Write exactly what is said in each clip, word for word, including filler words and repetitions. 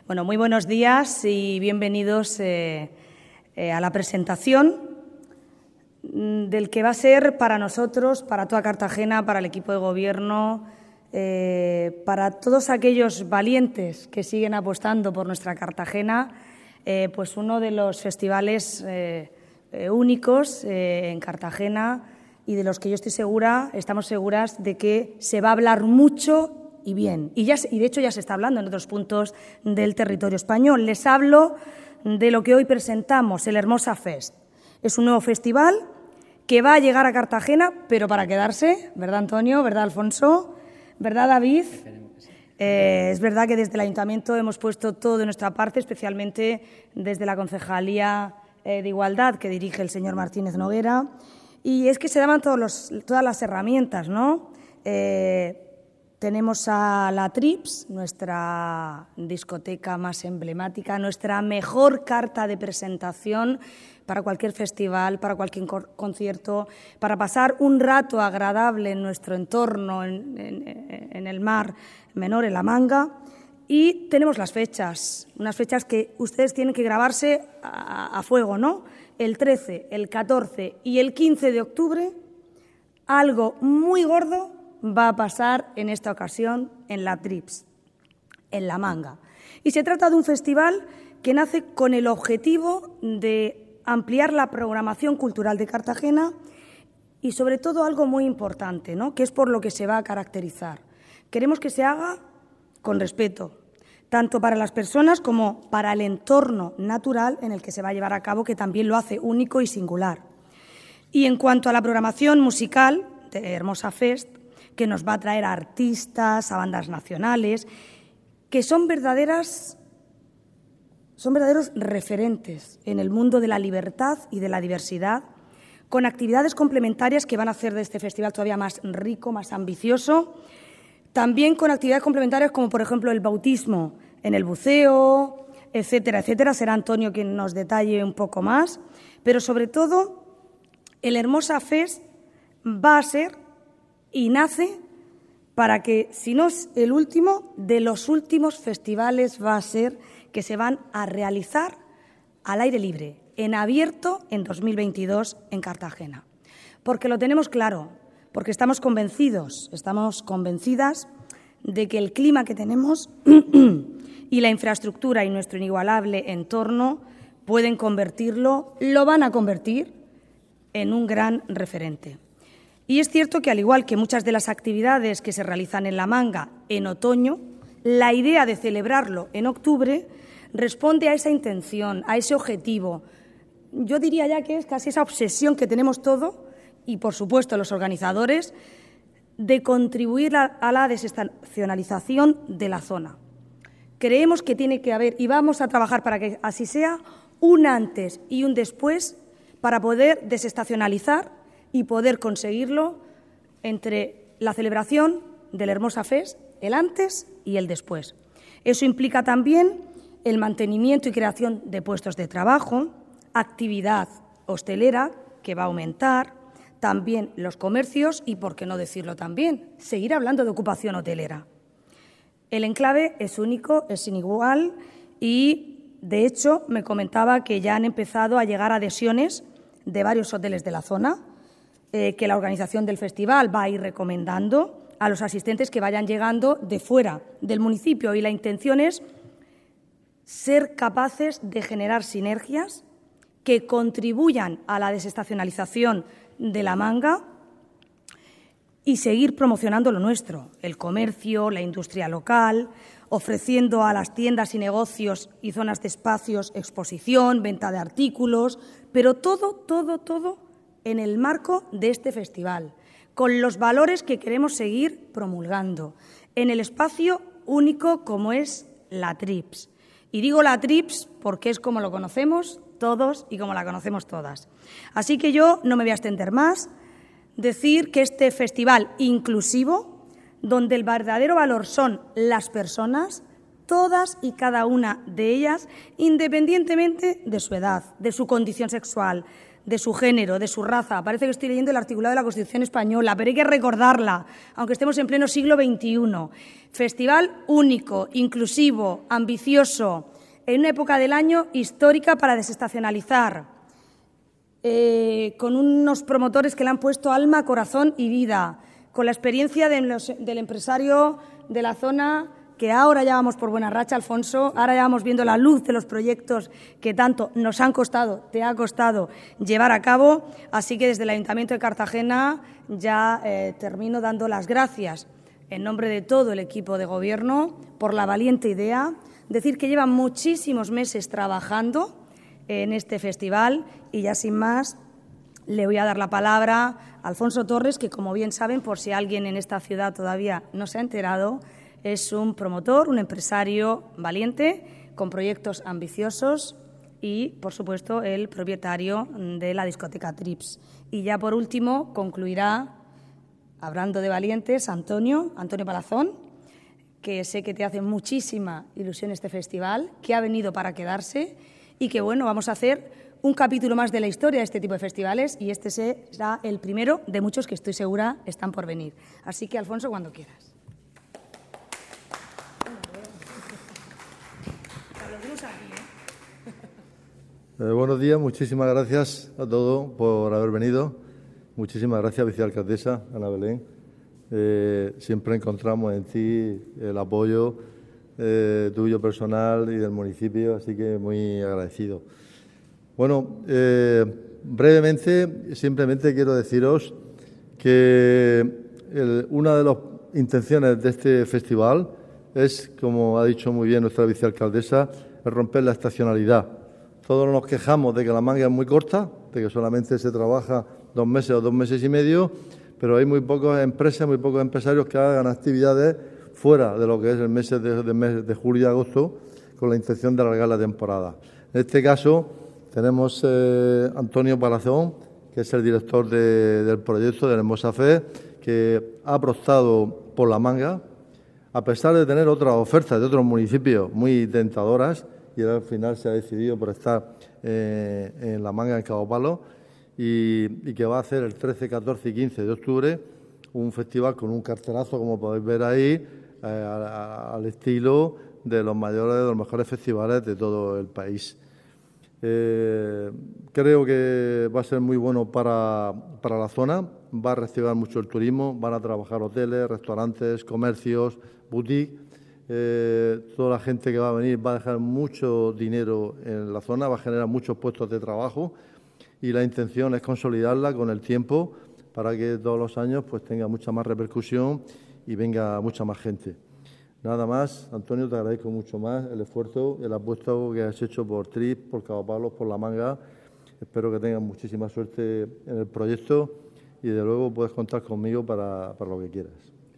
Bueno, muy buenos días y bienvenidos eh, eh, a la presentación del que va a ser para nosotros, para toda Cartagena, para el equipo de gobierno, eh, para todos aquellos valientes que siguen apostando por nuestra Cartagena, eh, pues uno de los festivales eh, eh, únicos eh, en Cartagena y de los que yo estoy segura, estamos seguras de que se va a hablar mucho y bien. Y, ya, y de hecho ya se está hablando en otros puntos del territorio español. Les hablo de lo que hoy presentamos, el Hermosa Fest. Es un nuevo festival que va a llegar a Cartagena, pero para quedarse, ¿verdad, Antonio? ¿Verdad, Alfonso? ¿Verdad, David? Eh, es verdad que desde el Ayuntamiento hemos puesto todo de nuestra parte, especialmente desde la Concejalía eh, de Igualdad que dirige el señor Martínez Noguera. Y es que se daban todos los, todas las herramientas, ¿no? Eh, Tenemos a la Trips, nuestra discoteca más emblemática, nuestra mejor carta de presentación para cualquier festival, para cualquier concierto, para pasar un rato agradable en nuestro entorno, en, en, en el mar menor, en La Manga. Y tenemos las fechas, unas fechas que ustedes tienen que grabarse a, a fuego, ¿no? El trece, el catorce y el quince de octubre, algo muy gordo va a pasar en esta ocasión en la Trips, en La Manga. Y se trata de un festival que nace con el objetivo de ampliar la programación cultural de Cartagena y, sobre todo, algo muy importante, ¿no?, que es por lo que se va a caracterizar. Queremos que se haga con respeto, tanto para las personas como para el entorno natural en el que se va a llevar a cabo, que también lo hace único y singular. Y en cuanto a la programación musical de Hermosa Fest, que nos va a traer a artistas, a bandas nacionales, que son verdaderas, son verdaderos referentes en el mundo de la libertad y de la diversidad, con actividades complementarias que van a hacer de este festival todavía más rico, más ambicioso, también con actividades complementarias como, por ejemplo, el bautismo en el buceo, etcétera, etcétera. Será Antonio quien nos detalle un poco más, pero sobre todo el Hermosa Fest va a ser y nace para que, si no es el último, de los últimos festivales va a ser que se van a realizar al aire libre, en abierto, en dos mil veintidós en Cartagena. Porque lo tenemos claro, porque estamos convencidos, estamos convencidas de que el clima que tenemos y la infraestructura y nuestro inigualable entorno pueden convertirlo, lo van a convertir en un gran referente. Y es cierto que, al igual que muchas de las actividades que se realizan en La Manga en otoño, la idea de celebrarlo en octubre responde a esa intención, a ese objetivo. Yo diría ya que es casi esa obsesión que tenemos todo, y por supuesto los organizadores, de contribuir a la desestacionalización de la zona. Creemos que tiene que haber, y vamos a trabajar para que así sea, un antes y un después para poder desestacionalizar y poder conseguirlo entre la celebración del Hermosa Fest, el antes y el después. Eso implica también el mantenimiento y creación de puestos de trabajo, actividad hostelera, que va a aumentar, también los comercios y, por qué no decirlo también, seguir hablando de ocupación hotelera. El enclave es único, es sin igual y, de hecho, me comentaba que ya han empezado a llegar adhesiones de varios hoteles de la zona, Eh, que la organización del festival va a ir recomendando a los asistentes que vayan llegando de fuera del municipio, y la intención es ser capaces de generar sinergias que contribuyan a la desestacionalización de La Manga y seguir promocionando lo nuestro, el comercio, la industria local, ofreciendo a las tiendas y negocios y zonas de espacios exposición, venta de artículos, pero todo, todo, todo en el marco de este festival, con los valores que queremos seguir promulgando, en el espacio único como es la Trips. Y digo la Trips porque es como lo conocemos todos y como la conocemos todas. Así que yo no me voy a extender más, decir que este festival inclusivo, donde el verdadero valor son las personas, todas y cada una de ellas, independientemente de su edad, de su condición sexual, de su género, de su raza. Parece que estoy leyendo el articulado de la Constitución española, pero hay que recordarla, aunque estemos en pleno siglo veintiuno. Festival único, inclusivo, ambicioso, en una época del año histórica para desestacionalizar, eh, con unos promotores que le han puesto alma, corazón y vida, con la experiencia de los, del empresario de la zona, que ahora ya vamos por buena racha, Alfonso, ahora ya vamos viendo la luz de los proyectos que tanto nos han costado, te ha costado llevar a cabo. Así que desde el Ayuntamiento de Cartagena ya eh, termino dando las gracias en nombre de todo el equipo de Gobierno por la valiente idea. Decir que llevan muchísimos meses trabajando en este festival y ya sin más le voy a dar la palabra a Alfonso Torres, que como bien saben, por si alguien en esta ciudad todavía no se ha enterado, es un promotor, un empresario valiente, con proyectos ambiciosos y, por supuesto, el propietario de la discoteca Trips. Y ya, por último, concluirá, hablando de valientes, Antonio, Antonio Palazón, que sé que te hace muchísima ilusión este festival, que ha venido para quedarse y que, bueno, vamos a hacer un capítulo más de la historia de este tipo de festivales y este será el primero de muchos que estoy segura están por venir. Así que, Alfonso, cuando quieras. Eh, buenos días, muchísimas gracias a todos por haber venido. Muchísimas gracias, vicealcaldesa Ana Belén. Eh, siempre encontramos en ti el apoyo eh, tuyo personal y del municipio, así que muy agradecido. Bueno, eh, brevemente, simplemente quiero deciros que el, una de las intenciones de este festival es, como ha dicho muy bien nuestra vicealcaldesa, es romper la estacionalidad. Todos nos quejamos de que la manga es muy corta, de que solamente se trabaja dos meses o dos meses y medio, pero hay muy pocas empresas, muy pocos empresarios que hagan actividades fuera de lo que es el mes de, de, mes de julio y agosto, con la intención de alargar la temporada. En este caso tenemos eh, Antonio Palazón, que es el director de, del proyecto de Hermosa Fe, que ha apostado por la manga, a pesar de tener otras ofertas de otros municipios muy tentadoras, y al final se ha decidido por estar eh, en la manga en Cabo Palo y, y que va a hacer el trece, catorce y quince de octubre un festival con un cartelazo, como podéis ver ahí, eh, a, a, al estilo de los mayores, de los mejores festivales de todo el país. Eh, creo que va a ser muy bueno para, para la zona, va a reactivar mucho el turismo, van a trabajar hoteles, restaurantes, comercios, boutiques. Eh, toda la gente que va a venir va a dejar mucho dinero en la zona, va a generar muchos puestos de trabajo y la intención es consolidarla con el tiempo para que todos los años pues tenga mucha más repercusión y venga mucha más gente. Nada más, Antonio, te agradezco mucho más el esfuerzo, el apuesto que has hecho por Trips, por Cabo Palos, por La Manga. Espero que tengas muchísima suerte en el proyecto y, de luego, puedes contar conmigo para, para lo que quieras.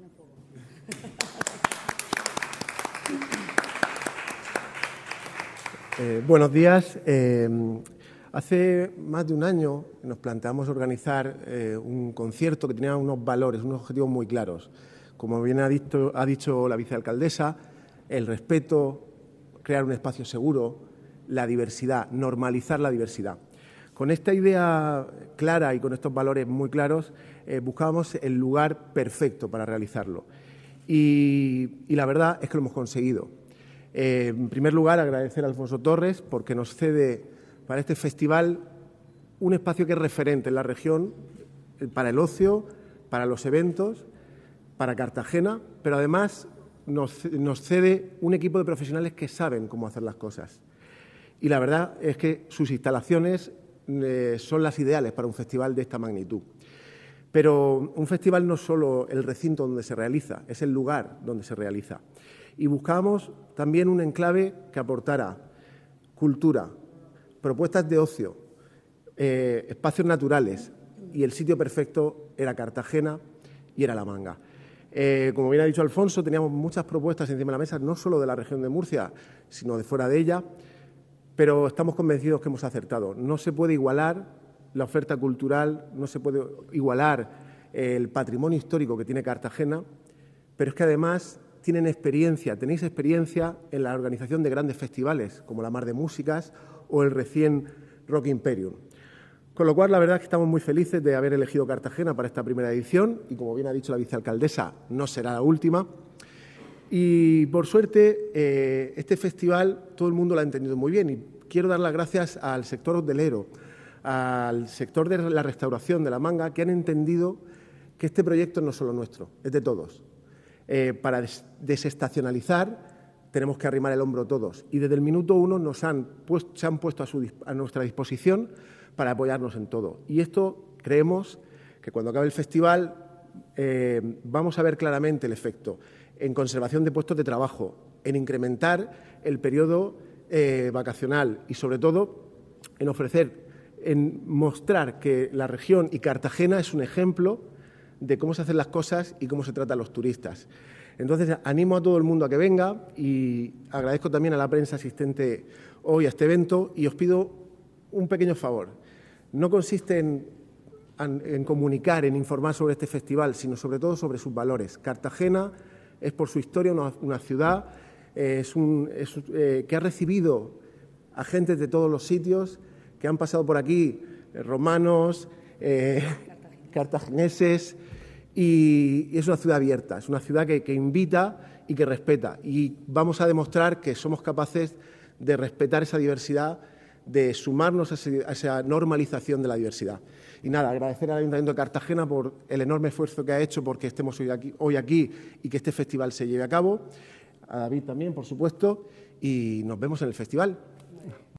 Eh, buenos días. Eh, hace más de un año nos planteamos organizar eh, un concierto que tenía unos valores, unos objetivos muy claros. Como bien ha dicho, ha dicho la vicealcaldesa, el respeto, crear un espacio seguro, la diversidad, normalizar la diversidad. Con esta idea clara y con estos valores muy claros, eh, buscábamos el lugar perfecto para realizarlo. Y, y la verdad es que lo hemos conseguido. Eh, en primer lugar, agradecer a Alfonso Torres porque nos cede para este festival un espacio que es referente en la región para el ocio, para los eventos, para Cartagena, pero además nos, nos cede un equipo de profesionales que saben cómo hacer las cosas. Y la verdad es que sus instalaciones eh, son las ideales para un festival de esta magnitud. Pero un festival no es solo el recinto donde se realiza, es el lugar donde se realiza. Y buscábamos también un enclave que aportara cultura, propuestas de ocio, eh, espacios naturales, y el sitio perfecto era Cartagena y era La Manga. Eh, como bien ha dicho Alfonso, teníamos muchas propuestas encima de la mesa, no solo de la región de Murcia, sino de fuera de ella, pero estamos convencidos que hemos acertado. No se puede igualar la oferta cultural, no se puede igualar el patrimonio histórico que tiene Cartagena, pero es que además tienen experiencia, tenéis experiencia en la organización de grandes festivales, como la Mar de Músicas o el recién Rock Imperium. Con lo cual, la verdad es que estamos muy felices de haber elegido Cartagena para esta primera edición y, como bien ha dicho la vicealcaldesa, no será la última. Y, por suerte, eh, este festival todo el mundo lo ha entendido muy bien y quiero dar las gracias al sector hotelero, al sector de la restauración de La Manga, que han entendido que este proyecto no es solo nuestro, es de todos. Eh, para des desestacionalizar tenemos que arrimar el hombro todos y desde el minuto uno nos han puesto, se han puesto a, su, a nuestra disposición para apoyarnos en todo. Y esto creemos que cuando acabe el festival eh, vamos a ver claramente el efecto en conservación de puestos de trabajo, en incrementar el periodo eh, vacacional y, sobre todo, en ofrecer, en mostrar que la región y Cartagena es un ejemplo de cómo se hacen las cosas y cómo se trata a los turistas. Entonces, animo a todo el mundo a que venga y agradezco también a la prensa asistente hoy a este evento y os pido un pequeño favor. No consiste en, en comunicar, en informar sobre este festival, sino sobre todo sobre sus valores. Cartagena es, por su historia, una, una ciudad eh, es un, es, eh, que ha recibido a gente de todos los sitios, que han pasado por aquí, eh, romanos, eh, cartagineses, y, y es una ciudad abierta, es una ciudad que, que invita y que respeta. Y vamos a demostrar que somos capaces de respetar esa diversidad, de sumarnos a, ese, a esa normalización de la diversidad. Y nada, agradecer al Ayuntamiento de Cartagena por el enorme esfuerzo que ha hecho porque estemos hoy aquí, hoy aquí y que este festival se lleve a cabo. A David también, por supuesto, y nos vemos en el festival.